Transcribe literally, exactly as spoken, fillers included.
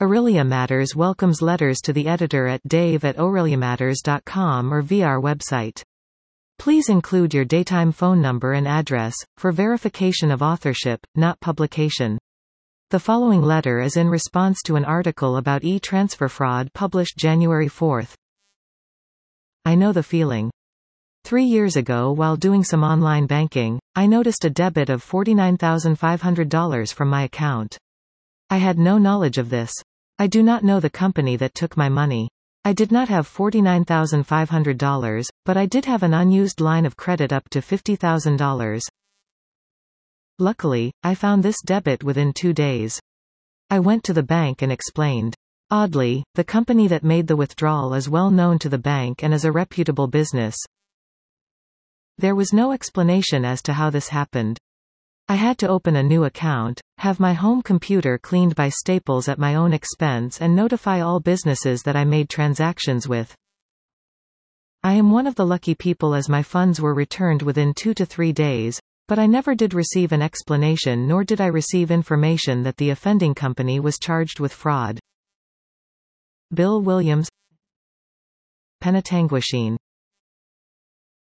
Aurelia Matters welcomes letters to the editor at dave at aurelia matters dot com or via our website. Please include your daytime phone number and address, for verification of authorship, not publication. The following letter is in response to an article about e-transfer fraud published January fourth. I know the feeling. Three years ago, while doing some online banking, I noticed a debit of forty-nine thousand five hundred dollars from my account. I had no knowledge of this. I do not know the company that took my money. I did not have forty-nine thousand five hundred dollars, but I did have an unused line of credit up to fifty thousand dollars. Luckily, I found this debit within two days. I went to the bank and explained. Oddly, the company that made the withdrawal is well known to the bank and is a reputable business. There was no explanation as to how this happened. I had to open a new account, have my home computer cleaned by Staples at my own expense and notify all businesses that I made transactions with. I am one of the lucky people as my funds were returned within two to three days, but I never did receive an explanation nor did I receive information that the offending company was charged with fraud. Bill Williams, Penetanguishene.